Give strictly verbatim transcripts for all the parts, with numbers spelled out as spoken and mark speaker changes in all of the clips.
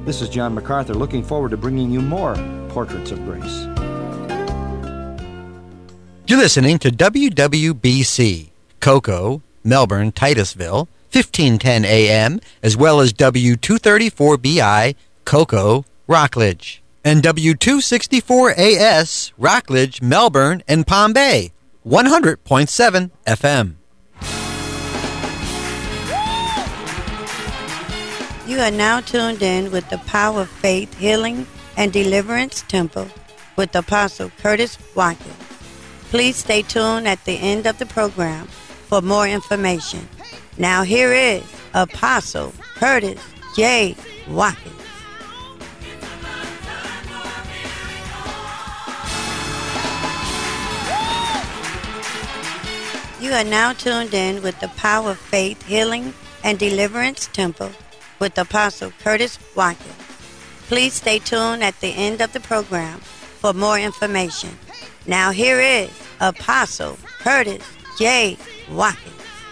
Speaker 1: This is John MacArthur, looking forward to bringing you more Portraits of Grace.
Speaker 2: You're listening to W W B C, Cocoa, Melbourne, Titusville, fifteen ten A M, as well as W two thirty-four B I, Cocoa, Rockledge, and W two sixty-four A S, Rockledge, Melbourne, and Palm Bay, one hundred point seven F M.
Speaker 3: You are now tuned in with the Power of Faith Healing and Deliverance Temple with Apostle Curtis Watkins. Please stay tuned at the end of the program for more information. Now here is Apostle Curtis J. Watkins. You are now tuned in with the Power of Faith Healing and Deliverance Temple with Apostle Curtis Watkins. Please stay tuned at the end of the program for more information. Now here is Apostle Curtis J. Watkins.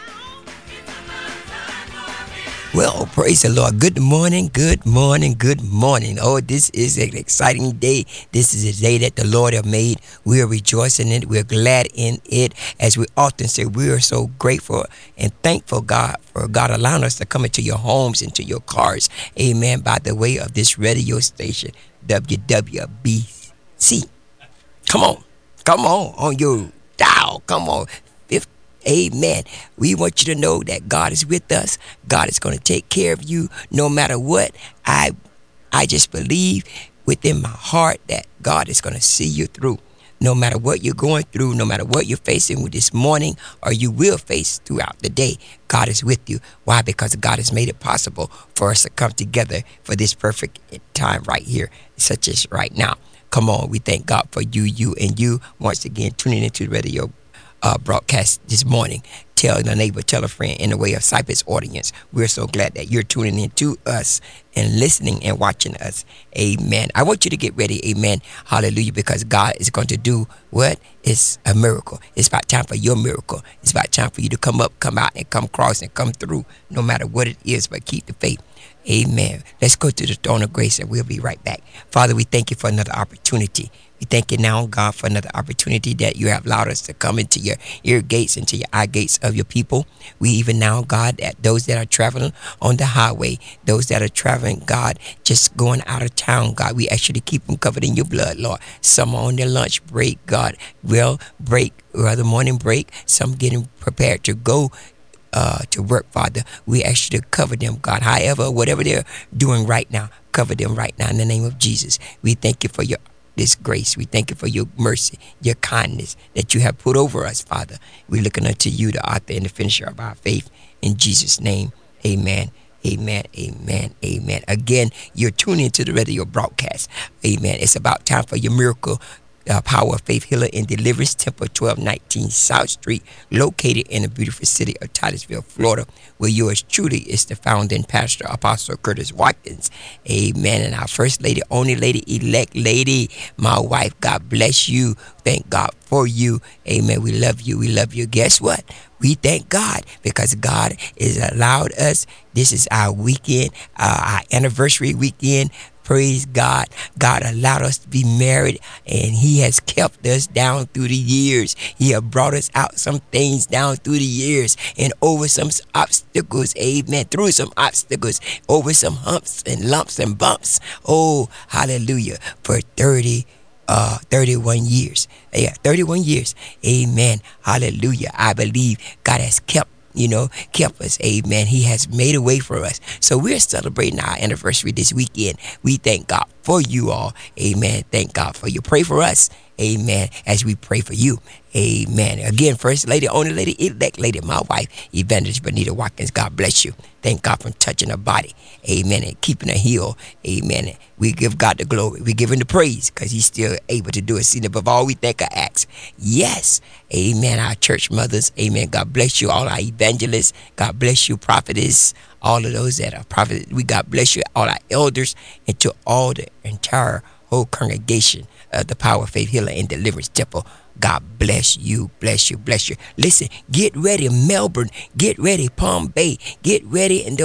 Speaker 4: Well, praise the Lord. Good morning, good morning, good morning. Oh, this is an exciting day. This is a day that the Lord have made. We are rejoicing in it. We're glad in it. As we often say, we are so grateful and thankful, God, for God allowing us to come into your homes, into your cars. Amen. By the way of this radio station, W W B C. Come on. Come on. On your dial. Come on. Fifth. Amen. We want you to know that God is with us. God is going to take care of you no matter what. I I just believe within my heart that God is going to see you through. No matter what you're going through, no matter what you're facing with this morning or you will face throughout the day, God is with you. Why? Because God has made it possible for us to come together for this perfect time right here, such as right now. Come on, we thank God for you, you, and you. Once again, tuning into the radio Uh, broadcast this morning. Tell a neighbor, tell a friend in the way of Cypress audience. We're so glad that you're tuning in to us and listening and watching us. Amen. I want you to get ready. Amen. Hallelujah. Because God is going to do what? It's a miracle. It's about time for your miracle. It's about time for you to come up, come out, and come across and come through no matter what it is, but keep the faith. Amen. Let's go to the throne of grace and we'll be right back. Father, we thank you for another opportunity. We thank you now, God, for another opportunity that you have allowed us to come into your ear gates, into your eye gates of your people. We even now, God, that those that are traveling on the highway, those that are traveling, God, just going out of town, God, we actually keep them covered in your blood, Lord. Some are on their lunch break, God, well, break, or the morning break. Some getting prepared to go Uh, to work, Father. We ask you to cover them, God. However, whatever they're doing right now, cover them right now in the name of Jesus. We thank you for your this grace. We thank you for your mercy, your kindness that you have put over us, Father. We're looking unto you, the author and the finisher of our faith. In Jesus' name, amen. Amen, amen, amen. Again, you're tuning into the radio broadcast. Amen. It's about time for your miracle. Uh, Power of Faith Healer and Deliverance Temple, twelve nineteen South Street, located in the beautiful city of Titusville, Florida, where yours truly is the founding pastor, Apostle Curtis Watkins. Amen. And our first lady, only lady, elect lady, my wife, God bless you. Thank God for you. Amen. We love you. We love you. Guess what? We thank God because God has allowed us. This is our weekend, uh, our anniversary weekend. Praise God. God allowed us to be married and he has kept us down through the years. He has brought us out some things down through the years and over some obstacles. Amen. Through some obstacles, over some humps and lumps and bumps. Oh, hallelujah. For thirty, uh, thirty-one years. Yeah, thirty-one years. Amen. Hallelujah. I believe God has kept you know, kept us. Amen. He has made a way for us. So we're celebrating our anniversary this weekend. We thank God for you all. Amen. Thank God for you. Pray for us. Amen. As we pray for you. Amen. Again, First Lady, only lady, elect lady, my wife, Evangelist Benita Watkins. God bless you. Thank God for touching her body. Amen. And keeping her healed. Amen. We give God the glory. We give him the praise because he's still able to do it. See, above all we think or ask. Yes. Amen. Our church mothers. Amen. God bless you. All our evangelists. God bless you, prophetess. All of those that are prophets. We God bless you. All our elders and to all the entire whole congregation of the Power of Faith Healer and Deliverance Temple. God bless you, bless you, bless you. Listen, get ready, Melbourne. Get ready, Palm Bay. Get ready in those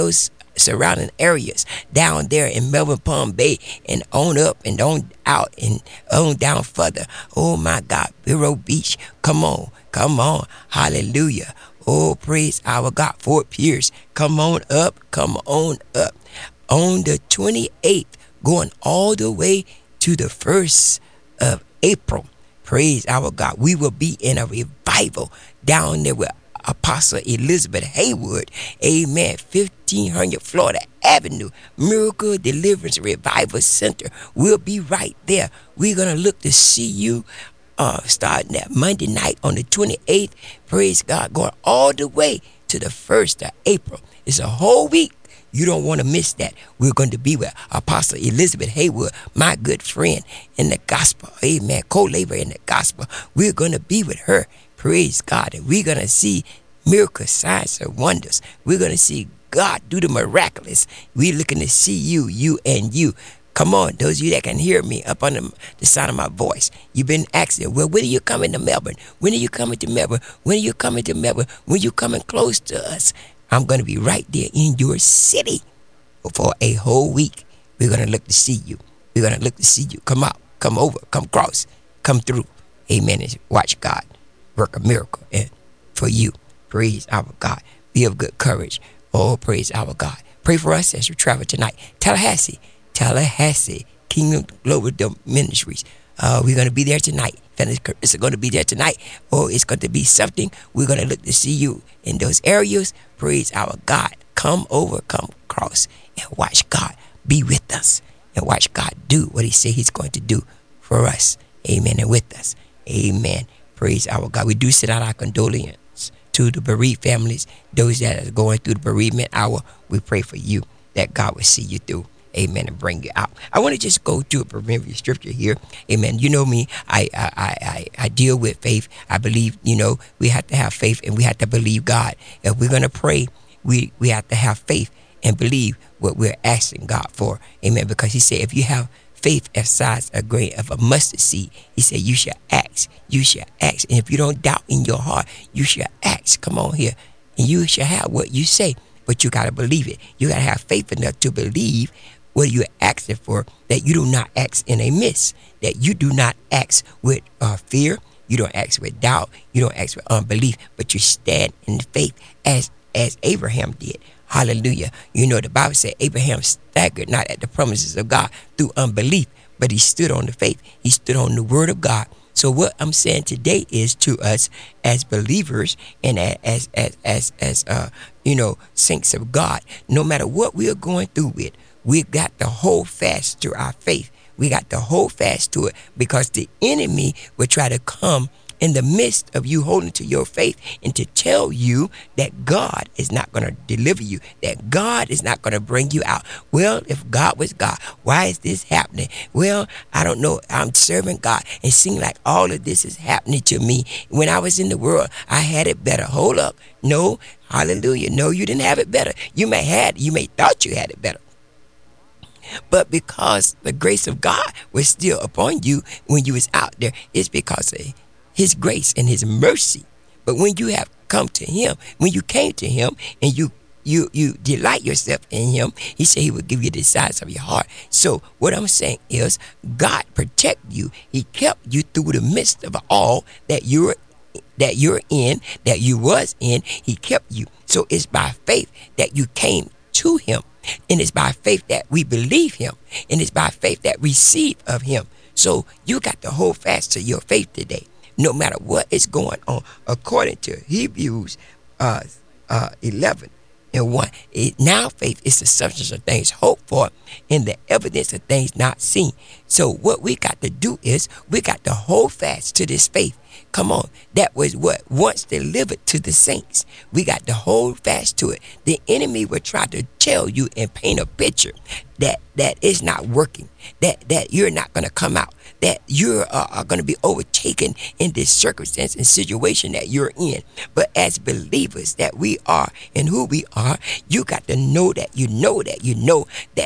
Speaker 4: surrounding areas down there in Melbourne, Palm Bay, and on up and on out and on down further. Oh my God, Vero Beach, come on, come on, hallelujah. Oh, praise our God. Fort Pierce, come on up, come on up. On the twenty-eighth, going all the way to the first of April, praise our God, we will be in a revival down there with Apostle Elizabeth Haywood, amen, fifteen hundred Florida Avenue, Miracle Deliverance Revival Center. We'll be right there. We're going to look to see you uh, starting that Monday night on the twenty-eighth, praise God, going all the way to the first of April. It's a whole week. You don't want to miss that. We're going to be with Apostle Elizabeth Haywood, my good friend in the gospel, amen, co-laborer in the gospel. We're going to be with her. Praise God. And we're going to see miracles, signs, and wonders. We're going to see God do the miraculous. We're looking to see you, you, and you. Come on, those of you that can hear me up on the, the sound of my voice. You've been asking, well, when are you coming to Melbourne? When are you coming to Melbourne? When are you coming to Melbourne? When are you coming close to us? I'm going to be right there in your city for a whole week. We're going to look to see you. We're going to look to see you. Come out, come over, come cross, come through. Amen. And watch God work a miracle and for you. Praise our God. Be of good courage. Oh, praise our God. Pray for us as you travel tonight. Tallahassee, Tallahassee, Kingdom Global Ministries. Uh, we're going to be there tonight. It's going to be there tonight. Oh, it's going to be something. We're going to look to see you in those areas. Praise our God. Come over, come across, and watch God be with us. And watch God do what he said he's going to do for us. Amen. And with us. Amen. Praise our God. We do send out our condolences to the bereaved families, those that are going through the bereavement hour. We pray for you that God will see you through. Amen. And bring you out. I want to just go to a familiar scripture here. Amen. You know me. I, I I I I deal with faith. I believe, you know, we have to have faith and we have to believe God. If we're going to pray, we, we have to have faith and believe what we're asking God for. Amen. Because he said, if you have faith as size a grain of a mustard seed, he said, you shall ask. You shall ask. And if you don't doubt in your heart, you shall ask. Come on here. And you shall have what you say. But you got to believe it. You got to have faith enough to believe what you're asking for, that you do not ask in a miss, that you do not ask with uh, fear, you don't ask with doubt, you don't ask with unbelief, but you stand in faith as as Abraham did. Hallelujah. You know, the Bible said Abraham staggered not at the promises of God through unbelief, but he stood on the faith. He stood on the word of God. So what I'm saying today is to us as believers and as as as as uh you know, saints of God, no matter what we are going through with, we got to hold fast to our faith. We got to hold fast to it, because the enemy will try to come in the midst of you holding to your faith and to tell you that God is not going to deliver you, that God is not going to bring you out. Well, if God was God, why is this happening? Well, I don't know. I'm serving God. It seems like all of this is happening to me. When I was in the world, I had it better. Hold up. No, hallelujah. No, you didn't have it better. You may had, you may thought you had it better. But because the grace of God was still upon you when you was out there, it's because of his grace and his mercy. But when you have come to him, when you came to him and you you you delight yourself in him, he said he would give you the desires of your heart. So what I'm saying is, God protect you. He kept you through the midst of all that you're that you're in, that you was in. He kept you. So it's by faith that you came to him. And it's by faith that we believe him. And it's by faith that we receive of him. So you got to hold fast to your faith today, no matter what is going on. According to Hebrews uh, uh, eleven and one, it, now faith is the substance of things hoped for and the evidence of things not seen. So what we got to do is we got to hold fast to this faith. Come on, that was what once delivered to the saints. We got to hold fast to it. The enemy will try to tell you and paint a picture that that is not working, that that you're not going to come out, that you're uh, are going to be overtaken in this circumstance and situation that you're in. But as believers that we are and who we are, you got to know that you know that you know that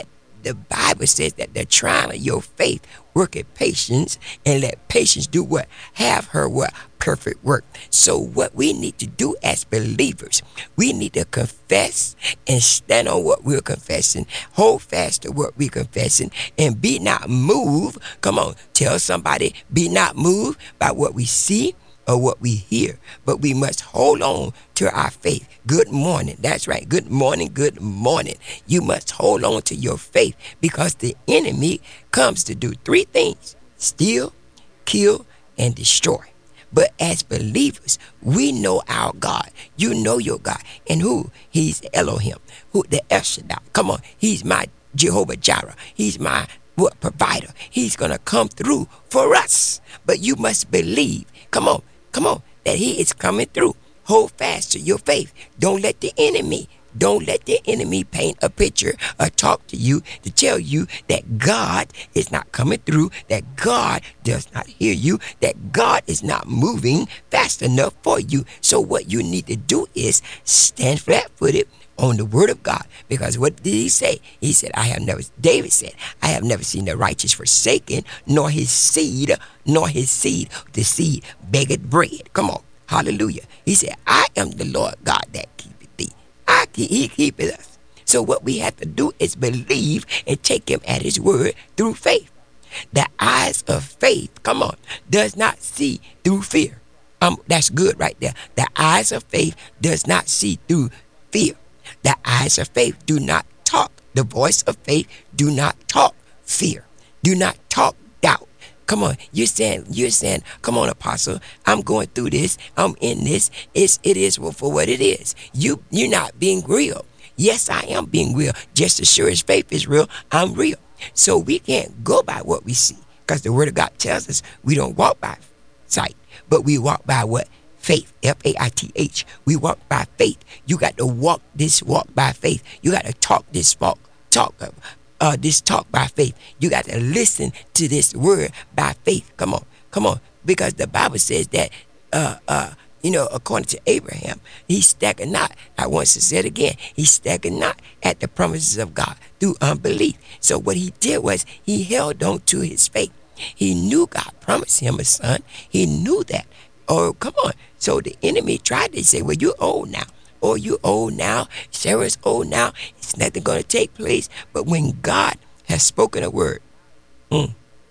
Speaker 4: the Bible says that the trial of your faith worketh patience, and let patience do what? Have her what? Perfect work. So what we need to do as believers, we need to confess and stand on what we're confessing, hold fast to what we're confessing, and be not moved. Come on, tell somebody, be not moved by what we see or what we hear, but we must hold on to our faith. Good morning. That's right. Good morning. Good morning. You must hold on to your faith, because the enemy comes to do three things: steal, kill, and destroy. But as believers, we know our God. You know your God. And who? He's Elohim. Who? The El Shaddai. Come on. He's my Jehovah Jireh. He's my what? Provider. He's going to come through for us. But you must believe. Come on. Come on, that he is coming through. Hold fast to your faith. Don't let the enemy, don't let the enemy paint a picture or talk to you to tell you that God is not coming through, that God does not hear you, that God is not moving fast enough for you. So what you need to do is stand flat-footed on the word of God. Because what did he say? He said, I have never, David said, I have never seen the righteous forsaken, nor his seed, nor his seed, the seed begged bread. Come on. Hallelujah. He said, I am the Lord God that keepeth thee. I keep, he keepeth us. So what we have to do is believe and take him at his word through faith. The eyes of faith, come on, does not see through fear. Um, that's good right there. The eyes of faith does not see through fear. The eyes of faith do not talk. The voice of faith do not talk fear. Do not talk doubt. Come on, you're saying, you're saying, come on, Apostle, I'm going through this. I'm in this. It's, it is for what it is. You, you're not being real. Yes, I am being real. Just as sure as faith is real, I'm real. So we can't go by what we see, because the word of God tells us we don't walk by sight, but we walk by what? Faith, F A I T H. We walk by faith. You got to walk this walk by faith. You got to talk this walk, talk, uh, this talk by faith. You got to listen to this word by faith. Come on, come on. Because the Bible says that, uh, uh, you know, according to Abraham, he staggered not. I want to say it again. He staggered not at the promises of God through unbelief. So what he did was he held on to his faith. He knew God promised him a son. He knew that. Oh, come on. So the enemy tried to say, well, you're old now. Oh, you're old now. Sarah's old now. It's nothing going to take place. But when God has spoken a word, mm,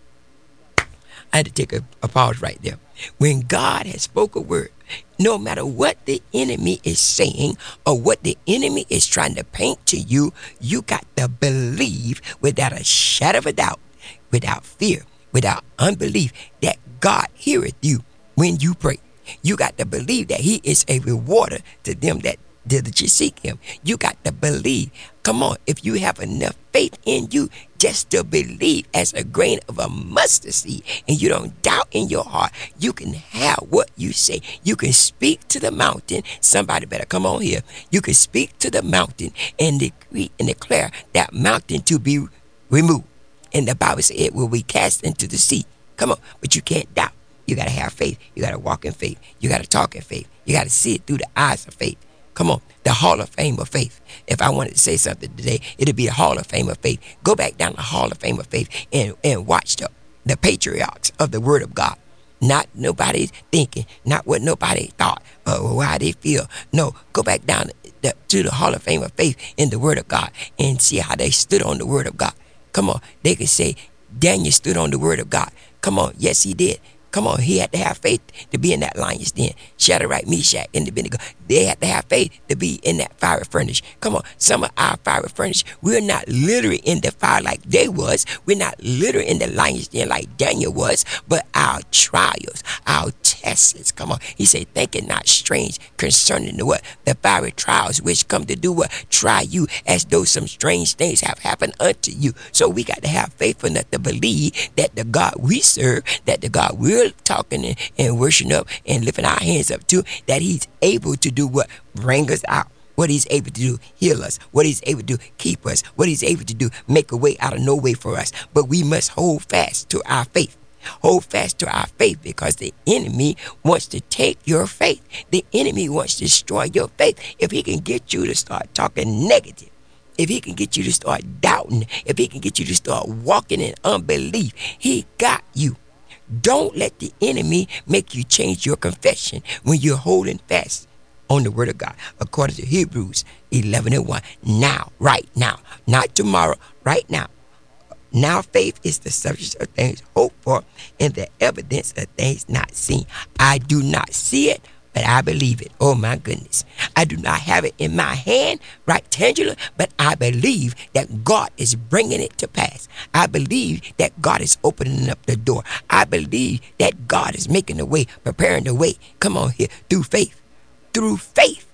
Speaker 4: I had to take a, a pause right there. When God has spoken a word, no matter what the enemy is saying or what the enemy is trying to paint to you, you got to believe without a shadow of a doubt, without fear, without unbelief, that God heareth you. When you pray, you got to believe that he is a rewarder to them that diligently seek him. You got to believe. Come on, if you have enough faith in you just to believe as a grain of a mustard seed, and you don't doubt in your heart, you can have what you say. You can speak to the mountain. Somebody better come on here. You can speak to the mountain and decree and declare that mountain to be removed. And the Bible says it will be cast into the sea. Come on, but you can't doubt. You got to have faith. You got to walk in faith. You got to talk in faith. You got to see it through the eyes of faith. Come on, the Hall of Fame of faith. If I wanted to say something today, it'd be a Hall of Fame of faith. Go back down the Hall of Fame of faith and, and watch the, the patriarchs of the Word of God. Not nobody thinking, not what nobody thought, or how they feel. No, go back down the, to the Hall of Fame of faith in the Word of God and see how they stood on the Word of God. Come on, they can say Daniel stood on the Word of God. Come on, yes, he did. Come on, he had to have faith to be in that lion's den. Shadrach, Meshach, and Abednego. They had to have faith to be in that fiery furnace. Come on, some of our fiery furnace, we're not literally in the fire like they was. We're not literally in the lion's den like Daniel was. But our trials, our tests, come on. He said, think it not strange concerning the what? The fiery trials which come to do what? Try you as though some strange things have happened unto you. So we got to have faith enough to believe that the God we serve, that the God we're talking and, and worshiping up and lifting our hands up to, that he's able to do what? Bring us out. What he's able to do, heal us. What he's able to do, keep us. What he's able to do, make a way out of no way for us. But we must hold fast to our faith. Hold fast to our faith, because the enemy wants to take your faith. The enemy wants to destroy your faith. If he can get you to start talking negative, if he can get you to start doubting, if he can get you to start walking in unbelief, he got you. Don't let the enemy make you change your confession when you're holding fast on the word of God. According to Hebrews eleven and one. Now, right now, not tomorrow, right now. Now faith is the substance of things hoped for and the evidence of things not seen. I do not see it, but I believe it. Oh my goodness. I do not have it in my hand, right, tangible, but I believe that God is bringing it to pass. I believe that God is opening up the door. I believe that God is making the way, preparing the way. Come on here, through faith. Through faith.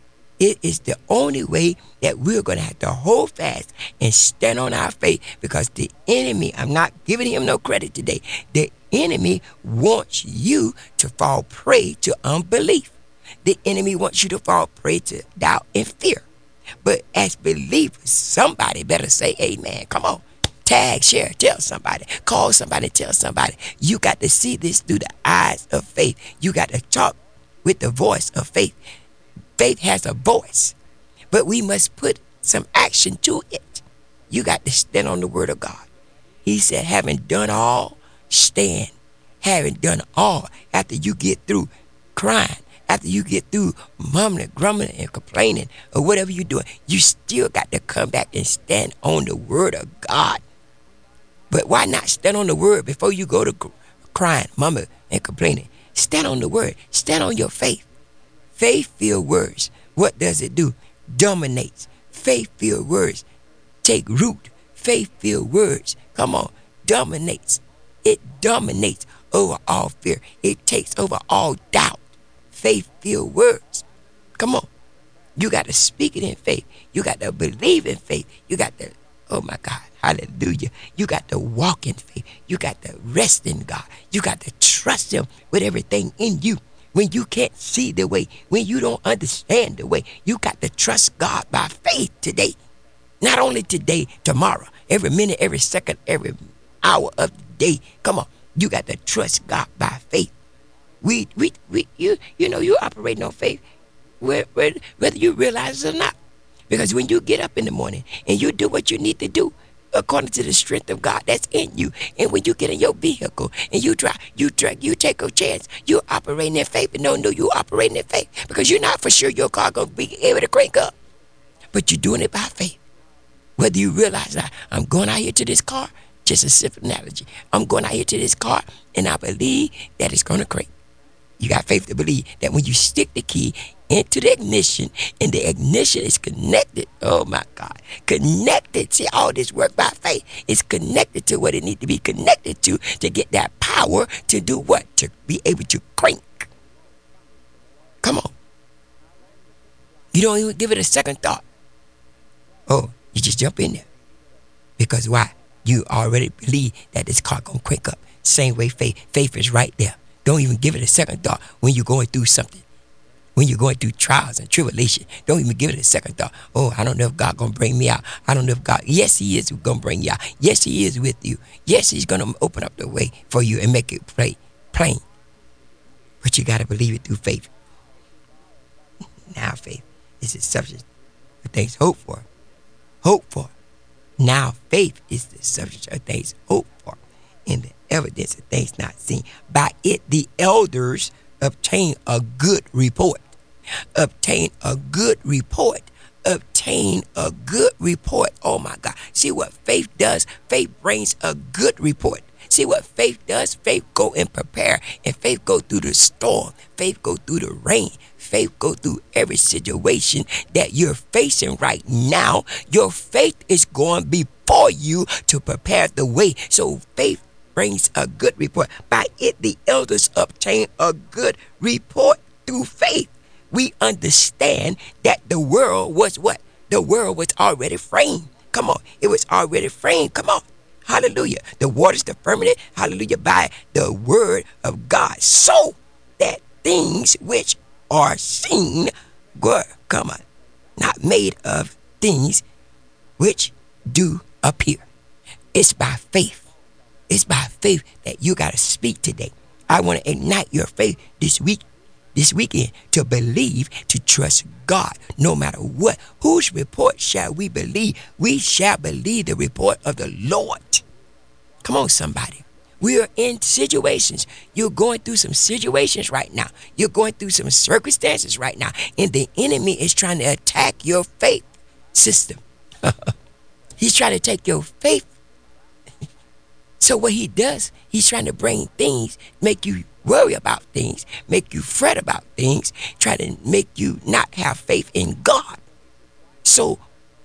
Speaker 4: It is the only way that we're going to have to hold fast and stand on our faith, because the enemy, I'm not giving him no credit today, the enemy wants you to fall prey to unbelief. The enemy wants you to fall prey to doubt and fear. But as believers, somebody better say amen. Come on. Tag, share, tell somebody. Call somebody, tell somebody. You got to see this through the eyes of faith. You got to talk with the voice of faith. Faith has a voice, but we must put some action to it. You got to stand on the word of God. He said, having done all, stand. Having done all, after you get through crying, after you get through mumbling, grumbling, and complaining, or whatever you're doing, you still got to come back and stand on the word of God. But why not stand on the word before you go to crying, mumbling, and complaining? Stand on the word. Stand on your faith. Faith-filled words, what does it do? Dominates. Faith-filled words take root. Faith-filled words, come on, dominates. It dominates over all fear. It takes over all doubt. Faith-filled words. Come on. You got to speak it in faith. You got to believe in faith. You got to, oh my God, hallelujah. You got to walk in faith. You got to rest in God. You got to trust him with everything in you. When you can't see the way, when you don't understand the way, you got to trust God by faith today. Not only today, tomorrow, every minute, every second, every hour of the day. Come on, you got to trust God by faith. We, we, we, you, you know, you operating on faith, where, where, whether you realize it or not. Because when you get up in the morning and you do what you need to do, according to the strength of God that's in you, and when you get in your vehicle and you drive, you drive, you take a chance, you're operating in faith, but no, no, you're operating in faith, because you're not for sure your car gonna be able to crank up, but you're doing it by faith. Whether you realize that I'm going out here to this car, just a simple analogy, I'm going out here to this car, and I believe that it's gonna crank. You got faith to believe that when you stick the key into the ignition, and the ignition is connected, oh my God, connected. See, all this work by faith is connected to what it needs to be connected to to get that power to do what? To be able to crank. Come on. You don't even give it a second thought. Oh, you just jump in there. Because why? You already believe that this car gonna crank up. Same way faith. Faith is right there. Don't even give it a second thought when you're going through something. When you're going through trials and tribulation, don't even give it a second thought. Oh, I don't know if God gonna bring me out. I don't know if God, yes, he is gonna bring you out. Yes, he is with you. Yes, he's gonna open up the way for you and make it play, plain. But you gotta believe it through faith. Now faith is the substance of things hoped for. Hope for. Now faith is the substance of things hoped for, and the evidence of things not seen. By it the elders obtain a good report. Obtain a good report. Obtain a good report. Oh my God. See what faith does? Faith brings a good report. See what faith does? Faith go and prepare. And faith go through the storm. Faith go through the rain. Faith go through every situation that you're facing right now. Your faith is going before you to prepare the way. So faith brings a good report. By it the elders obtain a good report through faith. We understand that the world was what? The world was already framed. Come on. It was already framed. Come on. Hallelujah. The waters, the firmament, hallelujah, by the word of God. So that things which are seen were, come on, not made of things which do appear. It's by faith. It's by faith that you got to speak today. I want to ignite your faith this week this weekend to believe, to trust God no matter what. Whose report shall we believe? We shall believe the report of the Lord. Come on, somebody. We are in situations. You're going through some situations right now. You're going through some circumstances right now. And the enemy is trying to attack your faith system. He's trying to take your faith. So what he does, he's trying to bring things, make you worry about things, make you fret about things, try to make you not have faith in God. So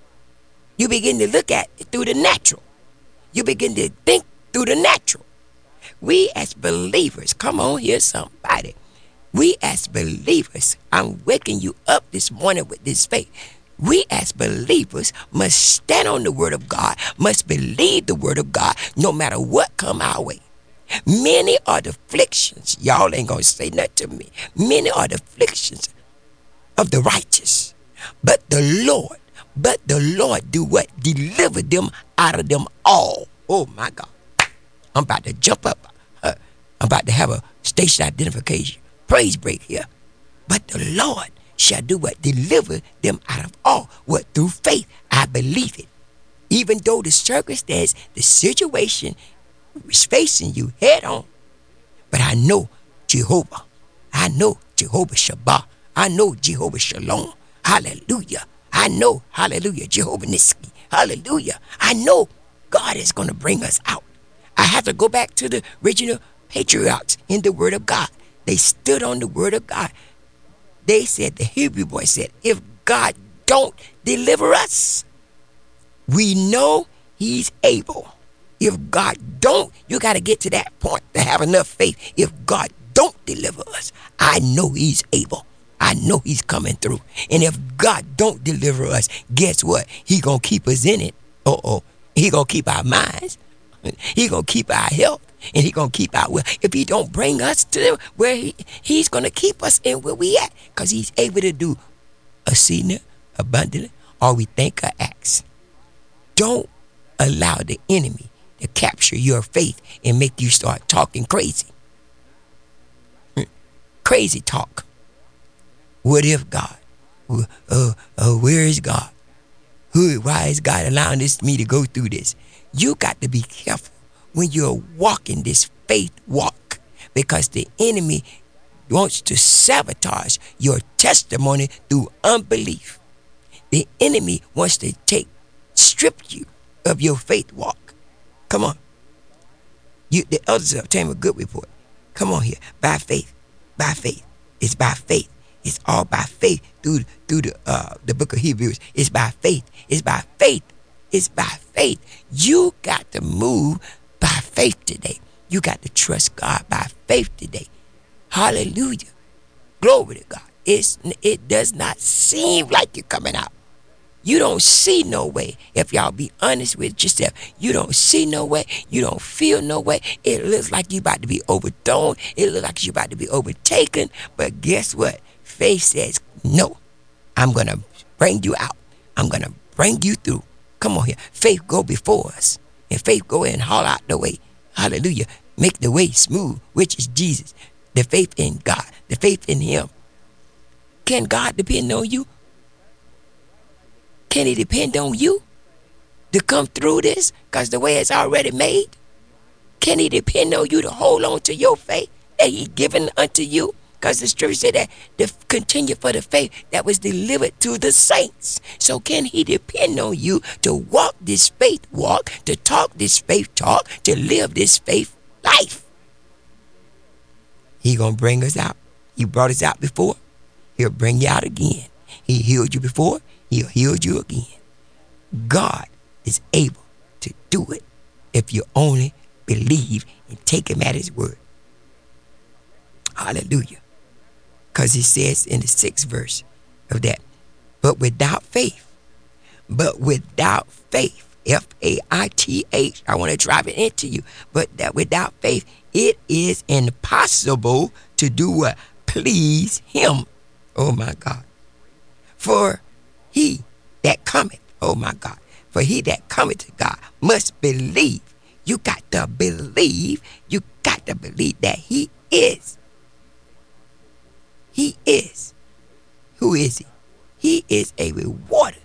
Speaker 4: you begin to look at it through the natural. You begin to think through the natural. We as believers, come on here, somebody. We as believers, I'm waking you up this morning with this faith. We as believers must stand on the word of God, must believe the word of God, no matter what come our way. Many are the afflictions, y'all ain't gonna say nothing to me. Many are the afflictions of the righteous, but the Lord, but the Lord do what? Deliver them out of them all. Oh my God. I'm about to jump up. Uh, I'm about to have a station identification praise break here. But the Lord shall do what? Deliver them out of all. What? Through faith. I believe it. Even though the circumstance, the situation is facing you head on. But I know Jehovah. I know Jehovah Shabbat. I know Jehovah Shalom. Hallelujah. I know, hallelujah, Jehovah Nissi. Hallelujah. I know God is going to bring us out. I have to go back to the original patriarchs in the word of God. They stood on the word of God. They said, the Hebrew boy said, if God don't deliver us, we know he's able. If God don't, you got to get to that point to have enough faith. If God don't deliver us, I know he's able. I know he's coming through. And if God don't deliver us, guess what? He going to keep us in it. Uh-oh. He going to keep our minds. He going to keep our health. And he going to keep our will. If he don't bring us to where he, he's going to keep us in where we at. Because he's able to do exceedingly, abundantly, all we think or ask. Don't allow the enemy to capture your faith and make you start talking crazy. Crazy talk. What if God? Uh, uh, uh, where is God? Who? Why is God allowing this me to go through this? You got to be careful when you're walking this faith walk, because the enemy wants to sabotage your testimony through unbelief. The enemy wants to take, strip you of your faith walk. Come on. You, the others have obtained a good report. Come on here. By faith. By faith. It's by faith. It's all by faith through through the uh, the book of Hebrews. It's by faith. It's by faith. It's by faith. You got to move by faith today. You got to trust God by faith today. Hallelujah. Glory to God. It's, it does not seem like you're coming out. You don't see no way. If y'all be honest with yourself, you don't see no way. You don't feel no way. It looks like you're about to be overthrown. It looks like you're about to be overtaken. But guess what? Faith says, no, I'm going to bring you out. I'm going to bring you through. Come on here. Faith go before us. And faith go in and haul out the way. Hallelujah. Make the way smooth, which is Jesus. The faith in God. The faith in him. Can God depend on you? Can he depend on you to come through this? Because the way it's already made. Can he depend on you to hold on to your faith that he given unto you? Because the scripture said that to continue for the faith that was delivered to the saints. So can he depend on you to walk this faith walk, to talk this faith talk, to live this faith life? He gonna bring us out. He brought us out before. He'll bring you out again. He healed you before. He'll heal you again. God is able to do it if you only believe and take him at his word. Hallelujah. Because he says in the sixth verse of that, but without faith, but without faith, F A I T H, I want to drive it into you, but that without faith, it is impossible to do what? Please him. Oh my God. For he that cometh, oh my God, for he that cometh to God must believe. You got to believe. You got to believe that he is. He is. Who is he? He is a rewarder.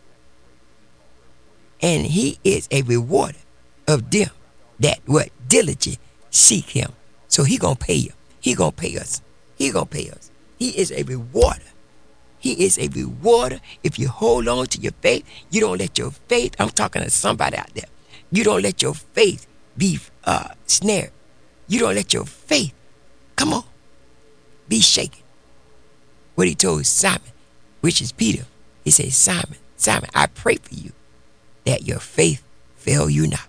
Speaker 4: And he is a rewarder of them that what diligent seek him. So he gonna pay you. He gonna pay us. He gonna pay us. He is a rewarder. He is a rewarder. If you hold on to your faith, you don't let your faith, I'm talking to somebody out there, you don't let your faith be uh, snared. You don't let your faith, come on, be shaken. What he told Simon, which is Peter, he said, Simon, Simon, I pray for you that your faith fail you not.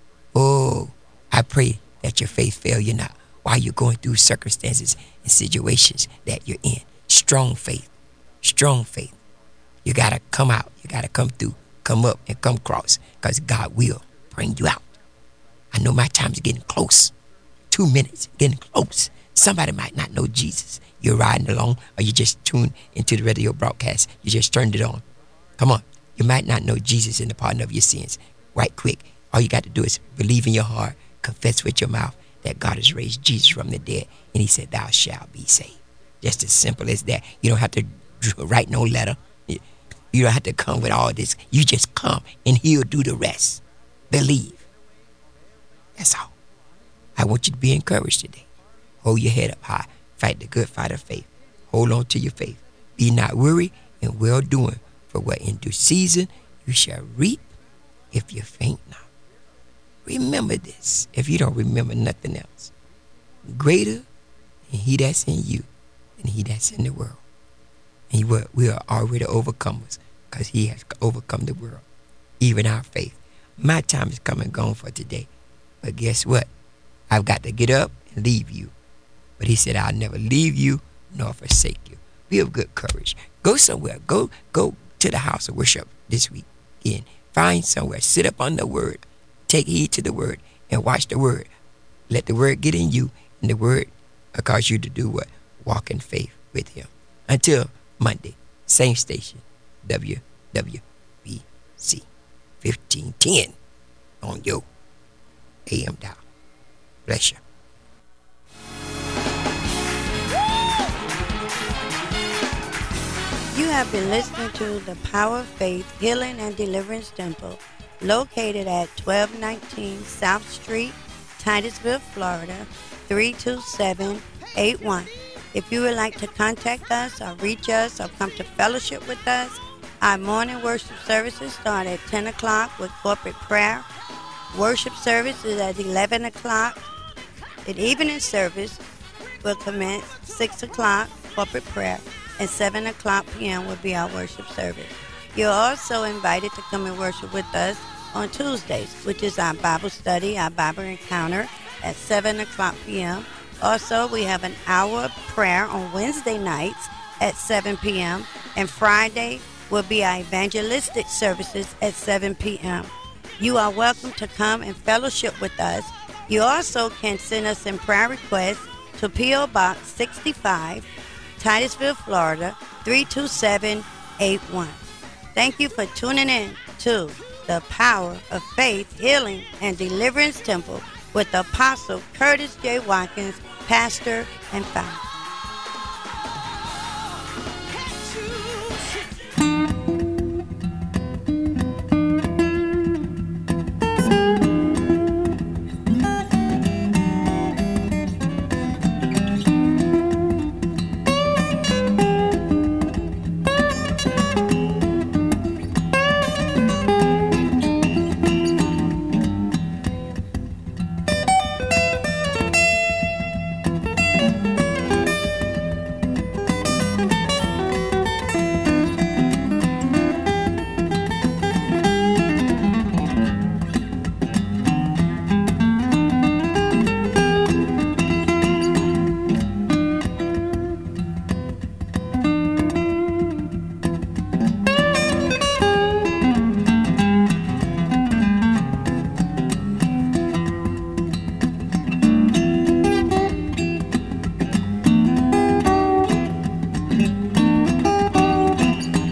Speaker 4: Oh, I pray that your faith fail you not while you're going through circumstances and situations that you're in. Strong faith, strong faith. You got to come out. You got to come through, come up and come across, because God will bring you out. I know my time's getting close. Two minutes, getting close. Somebody might not know Jesus. You're riding along, or you just tuned into the radio broadcast. You just turned it on. Come on. You might not know Jesus in the pardon of your sins. Right quick. All you got to do is believe in your heart, confess with your mouth that God has raised Jesus from the dead, and he said, thou shalt be saved. Just as simple as that. You don't have to write no letter. You don't have to come with all this. You just come, and he'll do the rest. Believe. That's all. I want you to be encouraged today. Hold your head up high. Fight the good fight of faith. Hold on to your faith. Be not weary in well doing, for what in due season you shall reap if you faint not. Remember this, if you don't remember nothing else. Greater than he that's in you than he that's in the world. And we are, we are already overcomers, because he has overcome the world, even our faith. My time is come and gone for today. But guess what? I've got to get up and leave you. But he said, I'll never leave you nor forsake you. Be of good courage. Go somewhere. Go go to the house of worship this week. Again, find somewhere. Sit up on the word. Take heed to the word and watch the word. Let the word get in you, and the word will cause you to do what? Walk in faith with him. Until Monday, same station, W W B C fifteen ten on your A M dial. Bless you.
Speaker 3: You have been listening to the Power of Faith Healing and Deliverance Temple, located at twelve nineteen South Street, Titusville, Florida, three two seven eight one. If you would like to contact us or reach us or come to fellowship with us, our morning worship services start at ten o'clock with corporate prayer. Worship service is at eleven o'clock. The evening service will commence six o'clock, corporate prayer, and seven o'clock p.m. will be our worship service. You're also invited to come and worship with us on Tuesdays, which is our Bible study, our Bible encounter at seven o'clock p.m. Also, we have an hour of prayer on Wednesday nights at seven p.m. and Friday will be our evangelistic services at seven p.m. You are welcome to come and fellowship with us. You also can send us in prayer requests to P O. Box sixty-five, Titusville, Florida, three two seven eight one. Thank you for tuning in to the Power of Faith, Healing, and Deliverance Temple with Apostle Curtis J. Watkins, pastor and founder.